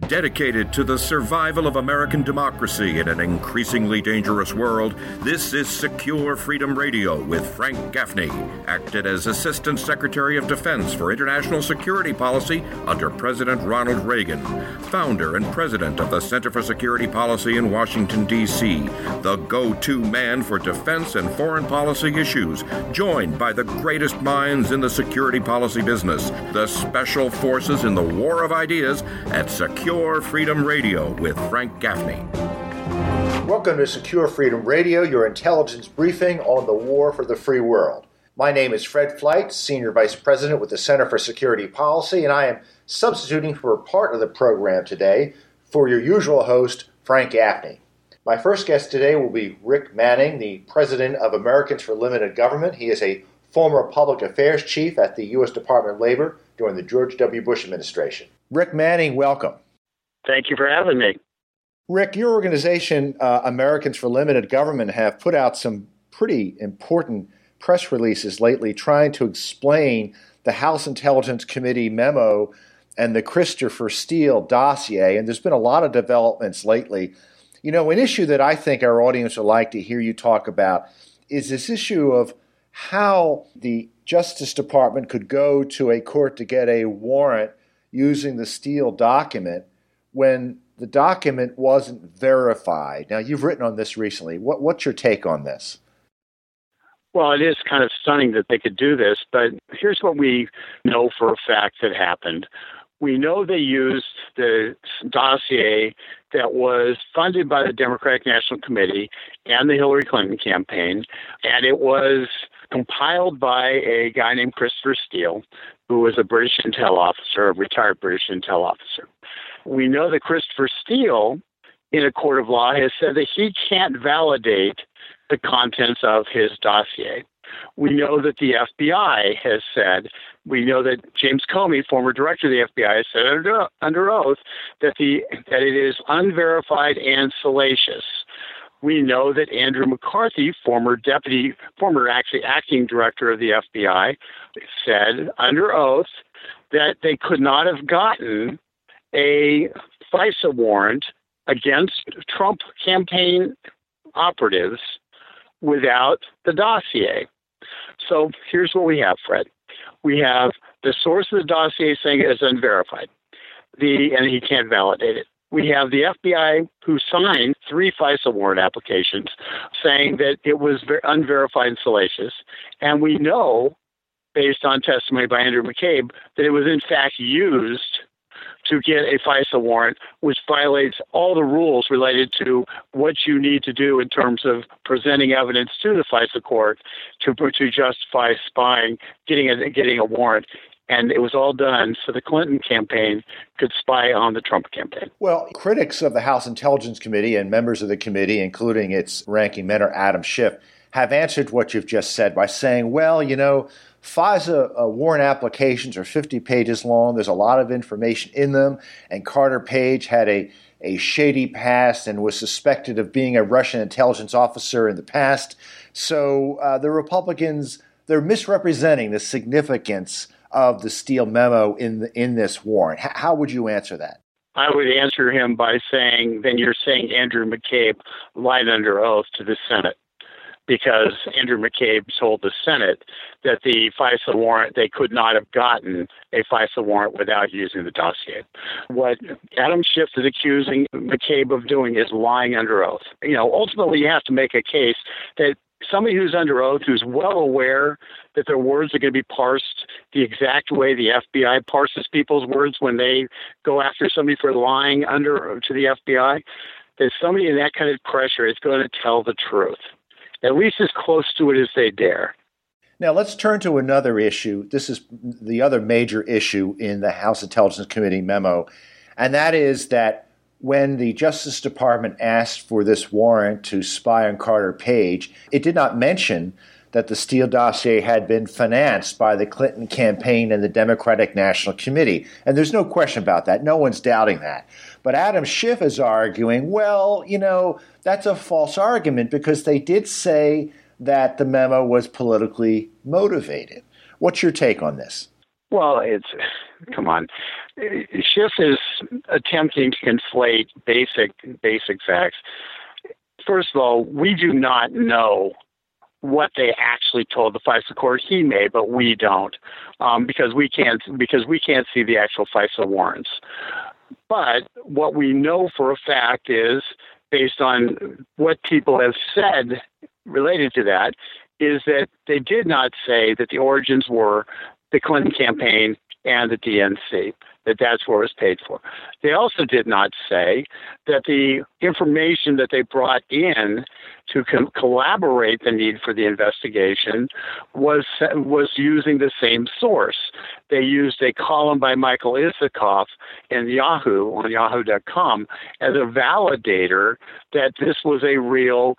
Dedicated to the survival of American democracy in an increasingly dangerous world, this is Secure Freedom Radio with Frank Gaffney, acted as Assistant Secretary of Defense for International Security Policy under President Ronald Reagan, founder and president of the Center for Security Policy in Washington, D.C., the go-to man for defense and foreign policy issues, joined by the greatest minds in the security policy business, the special forces in the war of ideas at Secure Freedom Radio with Frank Gaffney. Welcome to Secure Freedom Radio, your intelligence briefing on the war for the free world. My name is Fred Flight, Senior Vice President with the Center for Security Policy, and I am substituting for a part of the program today for your usual host, Frank Gaffney. My first guest today will be Rick Manning, the President of Americans for Limited Government. He is a former public affairs chief at the U.S. Department of Labor during the George W. Bush administration. Rick Manning, welcome. Thank you for having me. Rick, your organization, Americans for Limited Government, have put out some pretty important press releases lately trying to explain the House Intelligence Committee memo and the Christopher Steele dossier, and there's been a lot of developments lately. You know, an issue that I think our audience would like to hear you talk about is this issue of how the Justice Department could go to a court to get a warrant using the Steele document when the document wasn't verified. Now, you've written on this recently. What's your take on this? Well, it is kind of stunning that they could do this, but here's what we know for a fact that happened. We know they used the dossier that was funded by the Democratic National Committee and the Hillary Clinton campaign, and it was compiled by a guy named Christopher Steele, who was a British intel officer, a retired British intel officer. We know that Christopher Steele, in a court of law, has said that he can't validate the contents of his dossier. We know that the FBI has said, we know that James Comey, former director of the FBI, has said under oath that it is unverified and salacious. We know that Andrew McCarthy, former acting director of the FBI, said under oath that they could not have gotten a FISA warrant against Trump campaign operatives without the dossier. So here's what we have, Fred. We have the source of the dossier saying it is unverified, and he can't validate it. We have the FBI who signed 3 FISA warrant applications saying that it was unverified and salacious. And we know, based on testimony by Andrew McCabe, that it was in fact used to get a FISA warrant, which violates all the rules related to what you need to do in terms of presenting evidence to the FISA court to justify spying, getting a warrant. And it was all done so the Clinton campaign could spy on the Trump campaign. Well, critics of the House Intelligence Committee and members of the committee, including its ranking member, Adam Schiff, have answered what you've just said by saying, well, you know, FISA warrant applications are 50 pages long. There's a lot of information in them. And Carter Page had a shady past and was suspected of being a Russian intelligence officer in the past. So the Republicans, they're misrepresenting the significance of the Steele memo in this warrant. How would you answer that? I would answer him by saying, then you're saying Andrew McCabe lied under oath to the Senate, because Andrew McCabe told the Senate that the FISA warrant, they could not have gotten a FISA warrant without using the dossier. What Adam Schiff is accusing McCabe of doing is lying under oath. You know, ultimately you have to make a case that somebody who's under oath, who's well aware that their words are going to be parsed the exact way the FBI parses people's words when they go after somebody for lying to the FBI, that somebody in that kind of pressure is going to tell the truth, at least as close to it as they dare. Now, let's turn to another issue. This is the other major issue in the House Intelligence Committee memo, and that is that when the Justice Department asked for this warrant to spy on Carter Page, it did not mention that the Steele dossier had been financed by the Clinton campaign and the Democratic National Committee. And there's no question about that. No one's doubting that. But Adam Schiff is arguing, well, you know, that's a false argument because they did say that the memo was politically motivated. What's your take on this? Well, come on. Schiff is attempting to conflate basic facts. First of all, we do not know what they actually told the FISA court. He may, but we don't, because we can't see the actual FISA warrants. But what we know for a fact is, based on what people have said related to that, is that they did not say that the origins were the Clinton campaign and the DNC, that's where it was paid for. They also did not say that the information that they brought in to collaborate the need for the investigation was using the same source. They used a column by Michael Isikoff in Yahoo, on yahoo.com, as a validator that this was a real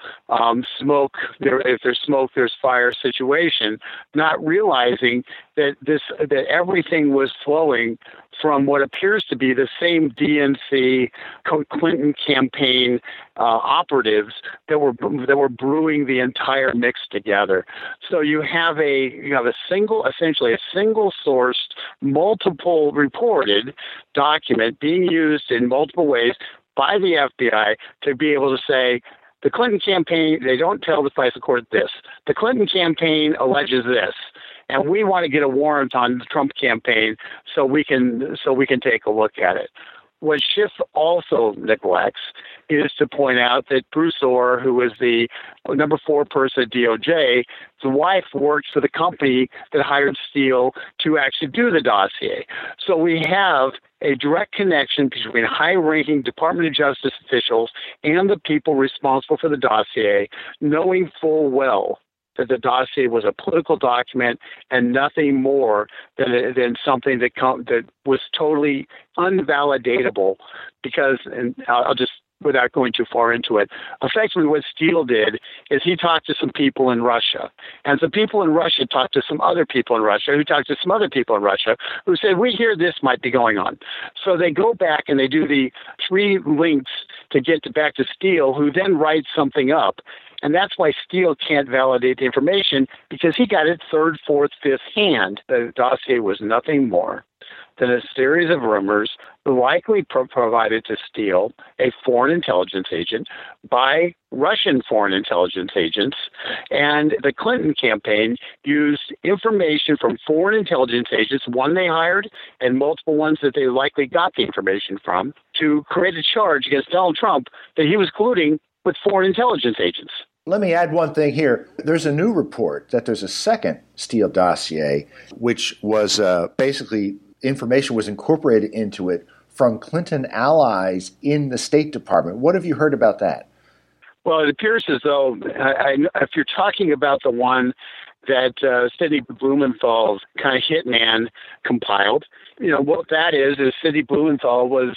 if there's smoke, there's fire situation, not realizing that everything was flowing from what appears to be the same DNC Clinton campaign operatives that were brewing the entire mix together. So you have essentially a single sourced, multiple reported document being used in multiple ways by the FBI to be able to say, the Clinton campaign, they don't tell the FISA court this. The Clinton campaign alleges this. And we want to get a warrant on the Trump campaign so we can take a look at it. What Schiff also neglects is to point out that Bruce Ohr, who is the number 4 person at DOJ, his wife works for the company that hired Steele to actually do the dossier. So we have a direct connection between high-ranking Department of Justice officials and the people responsible for the dossier, knowing full well that the dossier was a political document and nothing more than something that was totally unvalidatable. Because, and I'll just, without going too far into it, effectively what Steele did is he talked to some people in Russia, and some people in Russia talked to some other people in Russia, who talked to some other people in Russia, who said, we hear this might be going on. So they go back and they do the 3 links to get back to Steele, who then writes something up. And that's why Steele can't validate the information, because he got it 3rd, 4th, 5th hand. The dossier was nothing more than a series of rumors likely provided to Steele, a foreign intelligence agent, by Russian foreign intelligence agents. And the Clinton campaign used information from foreign intelligence agents, one they hired and multiple ones that they likely got the information from, to create a charge against Donald Trump that he was colluding with foreign intelligence agents. Let me add one thing here. There's a new report that there's a second Steele dossier, which was basically information was incorporated into it from Clinton allies in the State Department. What have you heard about that? Well, it appears as though, if you're talking about the one that Sidney Blumenthal's kind of hitman compiled, what that is Sidney Blumenthal was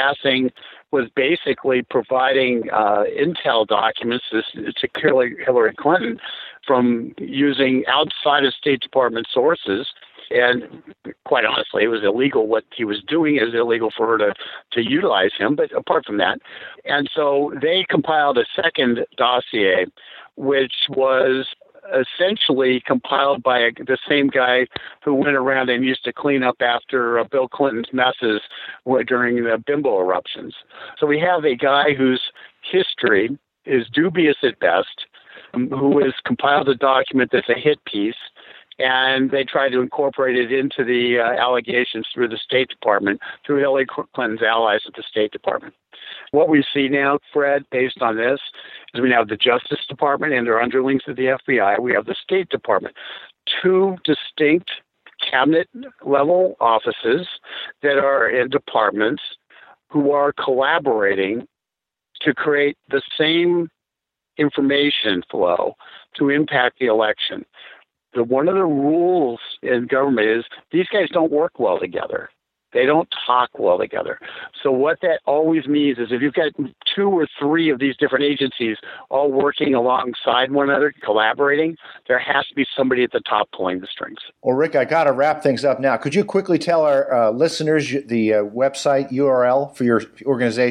basically providing intel documents to Hillary Clinton from using outside of State Department sources. And quite honestly, it was illegal. What he was doing is illegal for her to utilize him. But apart from that, and so they compiled a second dossier, which was essentially compiled by the same guy who went around and used to clean up after Bill Clinton's messes during the bimbo eruptions. So we have a guy whose history is dubious at best, who has compiled a document that's a hit piece, and they tried to incorporate it into the allegations through the State Department, through Hillary Clinton's allies at the State Department. What we see now, Fred, based on this, is we have the Justice Department and their underlings at the FBI. We have the State Department, two distinct cabinet-level offices that are in departments who are collaborating to create the same information flow to impact the election. One of the rules in government is these guys don't work well together. They don't talk well together. So what that always means is if you've got two or three of these different agencies all working alongside one another, collaborating, there has to be somebody at the top pulling the strings. Well, Rick, I got to wrap things up now. Could you quickly tell our listeners the website URL for your organization?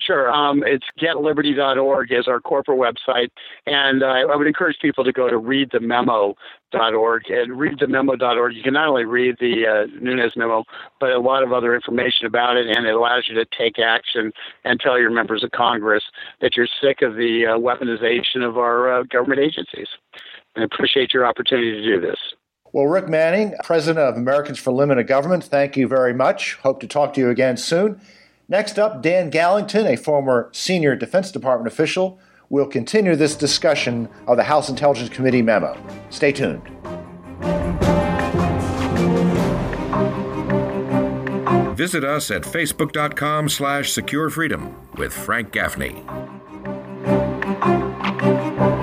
Sure. It's getliberty.org is our corporate website. And I would encourage people to go to readthememo.org. And readthememo.org, you can not only read the Nunes memo, but a lot of other information about it. And it allows you to take action and tell your members of Congress that you're sick of the weaponization of our government agencies. And I appreciate your opportunity to do this. Well, Rick Manning, President of Americans for Limited Government, thank you very much. Hope to talk to you again soon. Next up, Dan Gallington, a former senior Defense Department official, will continue this discussion of the House Intelligence Committee memo. Stay tuned. Visit us at facebook.com/securefreedom with Frank Gaffney.